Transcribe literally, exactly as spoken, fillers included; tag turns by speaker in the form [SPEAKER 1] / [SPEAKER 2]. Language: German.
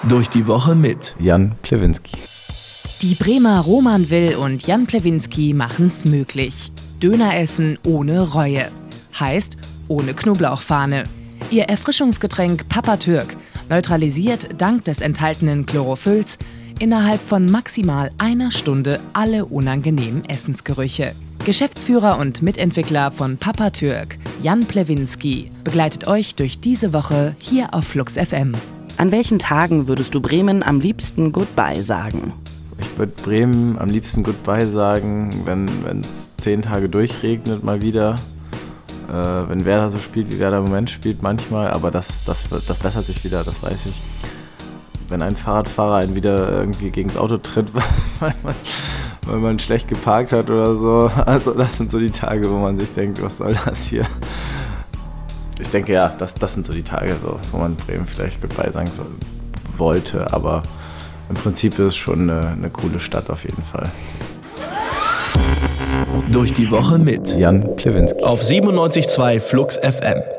[SPEAKER 1] Durch die Woche mit
[SPEAKER 2] Jan Plewinski.
[SPEAKER 3] Die Bremer Roman Will und Jan Plewinski machen's möglich. Döner essen ohne Reue. Heißt, ohne Knoblauchfahne. Ihr Erfrischungsgetränk Papa Türk neutralisiert dank des enthaltenen Chlorophylls innerhalb von maximal einer Stunde alle unangenehmen Essensgerüche. Geschäftsführer und Mitentwickler von Papa Türk, Jan Plewinski, begleitet euch durch diese Woche hier auf Flux F M.
[SPEAKER 4] An welchen Tagen würdest du Bremen am liebsten Goodbye sagen?
[SPEAKER 2] Ich würde Bremen am liebsten Goodbye sagen, wenn es zehn Tage durchregnet mal wieder. Äh, wenn Werder so spielt, wie Werder im Moment spielt manchmal, aber das, das, wird, das bessert sich wieder, das weiß ich. Wenn ein Fahrradfahrer einen wieder irgendwie gegen das Auto tritt, weil man, weil man schlecht geparkt hat oder so. Also das sind so die Tage, wo man sich denkt, was soll das hier? Ich denke ja, das, das sind so die Tage, so, wo man Bremen vielleicht Goodbye sagen soll, wollte, aber im Prinzip ist es schon eine, eine coole Stadt auf jeden Fall.
[SPEAKER 1] Durch die Woche mit
[SPEAKER 2] Jan Plewinski
[SPEAKER 1] auf siebenundneunzig Komma zwei Flux F M.